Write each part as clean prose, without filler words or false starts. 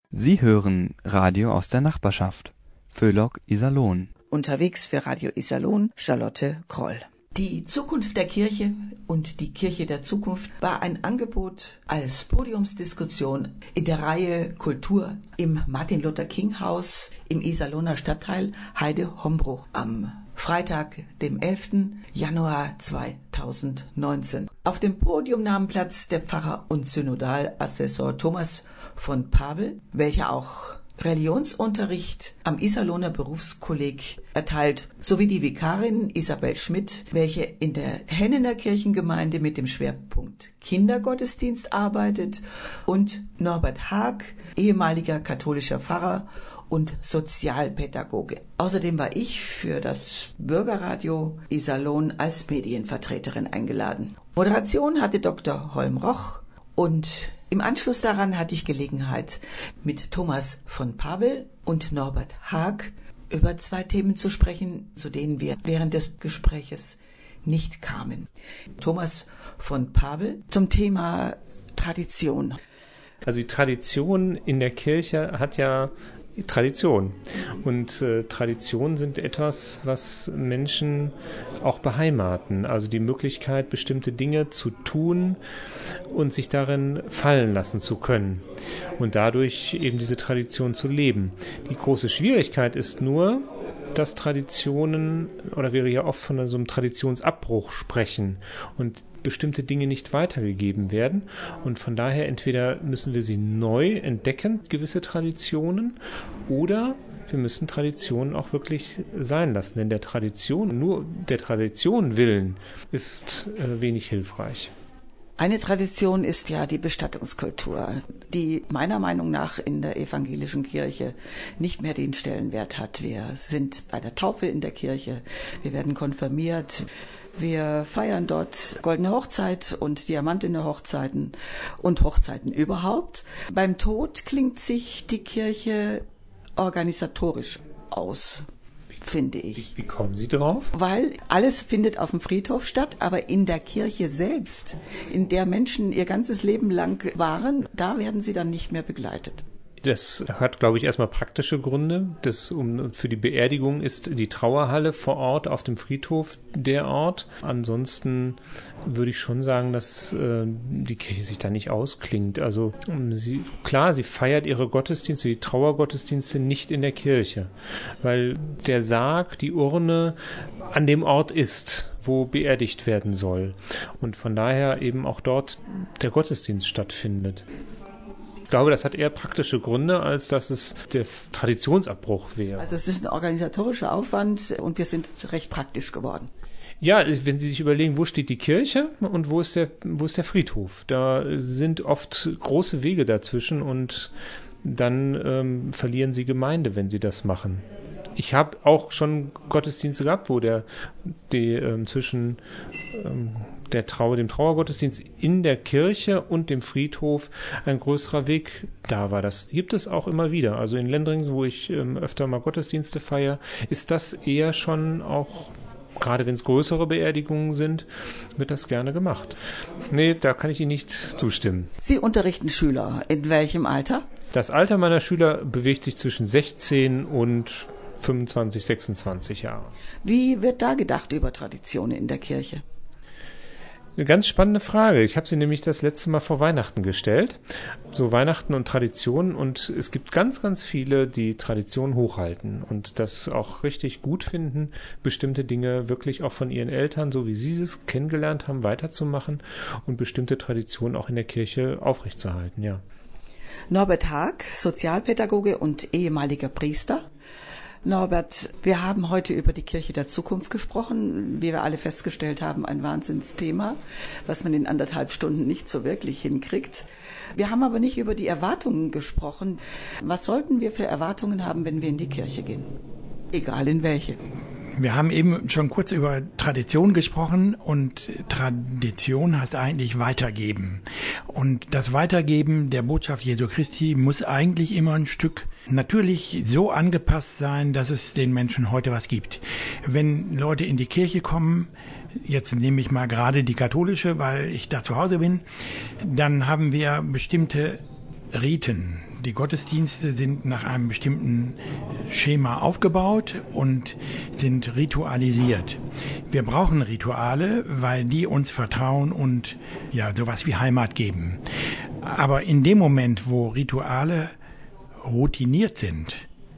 Sie hören Radio aus der Nachbarschaft. Föhlock Iserlohn. Unterwegs für Radio Iserlohn, Charlotte Kroll. Die Zukunft der Kirche und die Kirche der Zukunft war ein Angebot als Podiumsdiskussion in der Reihe Kultur im Martin-Luther-King-Haus im Iserlohner Stadtteil Heide-Hombruch am Freitag, dem 11. Januar 2019. Auf dem Podium nahm Platz der Pfarrer und Synodalassessor Thomas von Pavel, welcher auch Religionsunterricht am Iserlohner Berufskolleg erteilt, sowie die Vikarin Isabel Schmidt, welche in der Hennener Kirchengemeinde mit dem Schwerpunkt Kindergottesdienst arbeitet, und Norbert Haag, ehemaliger katholischer Pfarrer und Sozialpädagoge. Außerdem war ich für das Bürgerradio Iserlohn als Medienvertreterin eingeladen. Moderation hatte Dr. Holm-Roch und im Anschluss daran hatte ich Gelegenheit, mit Thomas von Pavel und Norbert Haag über zwei Themen zu sprechen, zu denen wir während des Gespräches nicht kamen. Thomas von Pavel zum Thema Tradition. Also die Tradition in der Kirche hat ja Tradition. Und Traditionen sind etwas, was Menschen auch beheimaten. Also die Möglichkeit, bestimmte Dinge zu tun und sich darin fallen lassen zu können. Und dadurch eben diese Tradition zu leben. Die große Schwierigkeit ist nur, dass Traditionen, oder wir ja oft von so einem Traditionsabbruch sprechen und bestimmte Dinge nicht weitergegeben werden. Und von daher entweder müssen wir sie neu entdecken, gewisse Traditionen, oder wir müssen Traditionen auch wirklich sein lassen. Denn der Tradition, nur der Tradition willen, ist wenig hilfreich. Eine Tradition ist ja die Bestattungskultur, die meiner Meinung nach in der evangelischen Kirche nicht mehr den Stellenwert hat. Wir sind bei der Taufe in der Kirche, wir werden konfirmiert, wir feiern dort goldene Hochzeit und diamantene Hochzeiten und Hochzeiten überhaupt. Beim Tod klingt sich die Kirche organisatorisch aus, finde ich. Wie kommen Sie drauf? Weil alles findet auf dem Friedhof statt, aber in der Kirche selbst, in der Menschen ihr ganzes Leben lang waren, da werden sie dann nicht mehr begleitet. Das hat, glaube ich, erstmal praktische Gründe. Für die Beerdigung ist die Trauerhalle vor Ort auf dem Friedhof der Ort. Ansonsten würde ich schon sagen, dass die Kirche sich da nicht ausklingt. Also sie feiert ihre Gottesdienste, die Trauergottesdienste nicht in der Kirche, weil der Sarg, die Urne an dem Ort ist, wo beerdigt werden soll. Und von daher eben auch dort der Gottesdienst stattfindet. Ich glaube, das hat eher praktische Gründe, als dass es der Traditionsabbruch wäre. Also es ist ein organisatorischer Aufwand und wir sind recht praktisch geworden. Ja, wenn Sie sich überlegen, wo steht die Kirche und wo ist der Friedhof? Da sind oft große Wege dazwischen und dann verlieren Sie Gemeinde, wenn Sie das machen. Ich habe auch schon Gottesdienste gehabt, wo zwischen dem Trauergottesdienst in der Kirche und dem Friedhof ein größerer Weg da war. Das gibt es auch immer wieder. Also in Lendringsen, wo ich öfter mal Gottesdienste feiere, ist das eher schon auch, gerade wenn es größere Beerdigungen sind, wird das gerne gemacht. Nee, da kann ich Ihnen nicht zustimmen. Sie unterrichten Schüler. In welchem Alter? Das Alter meiner Schüler bewegt sich zwischen 16 und 25, 26 Jahre. Wie wird da gedacht über Traditionen in der Kirche? Eine ganz spannende Frage. Ich habe sie nämlich das letzte Mal vor Weihnachten gestellt. So Weihnachten und Traditionen. Und es gibt ganz, ganz viele, die Traditionen hochhalten und das auch richtig gut finden, bestimmte Dinge wirklich auch von ihren Eltern, so wie sie es kennengelernt haben, weiterzumachen und bestimmte Traditionen auch in der Kirche aufrechtzuerhalten, ja. Norbert Haag, Sozialpädagoge und ehemaliger Priester. Norbert, wir haben heute über die Kirche der Zukunft gesprochen. Wie wir alle festgestellt haben, ein Wahnsinnsthema, was man in 1,5 Stunden nicht so wirklich hinkriegt. Wir haben aber nicht über die Erwartungen gesprochen. Was sollten wir für Erwartungen haben, wenn wir in die Kirche gehen? Egal in welche. Wir haben eben schon kurz über Tradition gesprochen und Tradition heißt eigentlich weitergeben. Und das Weitergeben der Botschaft Jesu Christi muss eigentlich immer ein Stück natürlich so angepasst sein, dass es den Menschen heute was gibt. Wenn Leute in die Kirche kommen, jetzt nehme ich mal gerade die katholische, weil ich da zu Hause bin, dann haben wir bestimmte Riten, Die Gottesdienste sind nach einem bestimmten Schema aufgebaut und sind ritualisiert. Wir brauchen Rituale, weil die uns Vertrauen und ja, sowas wie Heimat geben. Aber in dem Moment, wo Rituale routiniert sind,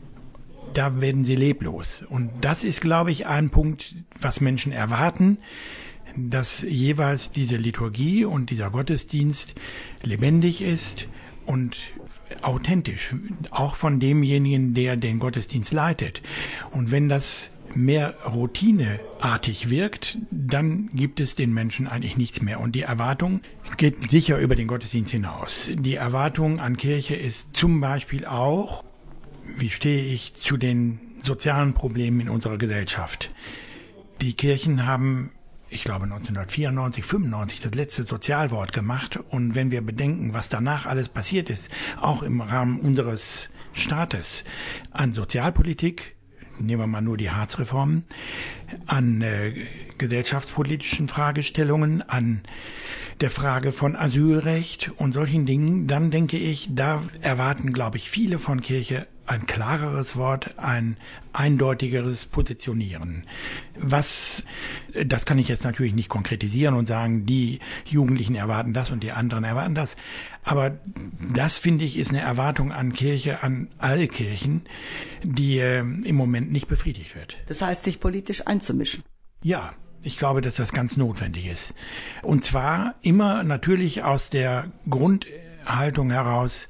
da werden sie leblos. Und das ist, glaube ich, ein Punkt, was Menschen erwarten, dass jeweils diese Liturgie und dieser Gottesdienst lebendig ist und authentisch, auch von demjenigen, der den Gottesdienst leitet. Und wenn das mehr routineartig wirkt, dann gibt es den Menschen eigentlich nichts mehr. Und die Erwartung geht sicher über den Gottesdienst hinaus. Die Erwartung an Kirche ist zum Beispiel auch, wie stehe ich zu den sozialen Problemen in unserer Gesellschaft? Die Kirchen haben, ich glaube 1994, 95 das letzte Sozialwort gemacht. Und wenn wir bedenken, was danach alles passiert ist, auch im Rahmen unseres Staates an Sozialpolitik, nehmen wir mal nur die Harzreformen, an gesellschaftspolitischen Fragestellungen, an der Frage von Asylrecht und solchen Dingen, dann denke ich, da erwarten, glaube ich, viele von Kirche ein klareres Wort, ein eindeutigeres Positionieren. Das kann ich jetzt natürlich nicht konkretisieren und sagen, die Jugendlichen erwarten das und die anderen erwarten das. Aber das, finde ich, ist eine Erwartung an Kirche, an alle Kirchen, die im Moment nicht befriedigt wird. Das heißt, sich politisch einzumischen. Ja, ich glaube, dass das ganz notwendig ist. Und zwar immer natürlich aus der Grundhaltung heraus,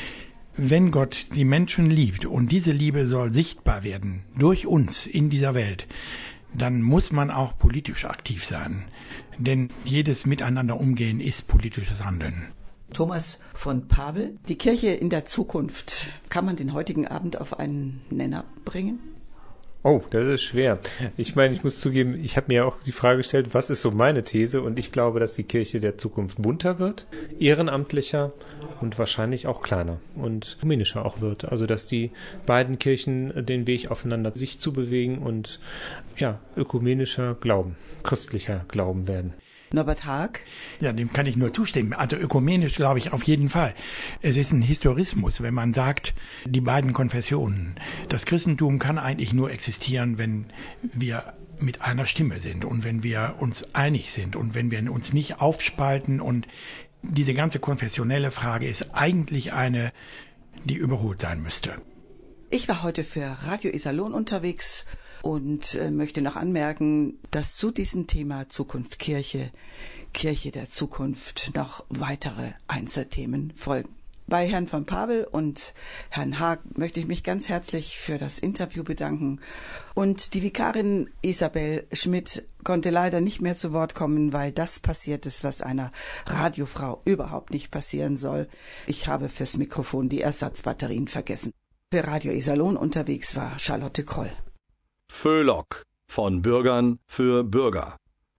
wenn Gott die Menschen liebt und diese Liebe soll sichtbar werden durch uns in dieser Welt, dann muss man auch politisch aktiv sein. Denn jedes Miteinander umgehen ist politisches Handeln. Thomas von Pavel, die Kirche in der Zukunft, kann man den heutigen Abend auf einen Nenner bringen? Oh, das ist schwer. Ich meine, ich muss zugeben, ich habe mir auch die Frage gestellt, was ist so meine These? Und ich glaube, dass die Kirche der Zukunft bunter wird, ehrenamtlicher und wahrscheinlich auch kleiner und ökumenischer auch wird. Also, dass die beiden Kirchen den Weg aufeinander sich zu bewegen und ja, ökumenischer Glauben, christlicher Glauben werden. Norbert Haag? Ja, dem kann ich nur zustimmen. Also ökumenisch glaube ich auf jeden Fall. Es ist ein Historismus, wenn man sagt, die beiden Konfessionen. Das Christentum kann eigentlich nur existieren, wenn wir mit einer Stimme sind und wenn wir uns einig sind und wenn wir uns nicht aufspalten. Und diese ganze konfessionelle Frage ist eigentlich eine, die überholt sein müsste. Ich war heute für Radio Iserlohn unterwegs und möchte noch anmerken, dass zu diesem Thema Zukunft Kirche, Kirche der Zukunft noch weitere Einzelthemen folgen. Bei Herrn von Pavel und Herrn Haag möchte ich mich ganz herzlich für das Interview bedanken. Und die Vikarin Isabel Schmidt konnte leider nicht mehr zu Wort kommen, weil das passiert ist, was einer Radiofrau überhaupt nicht passieren soll. Ich habe fürs Mikrofon die Ersatzbatterien vergessen. Für Radio Iserlohn unterwegs war Charlotte Kroll. Föhlock, von Bürgern für Bürger.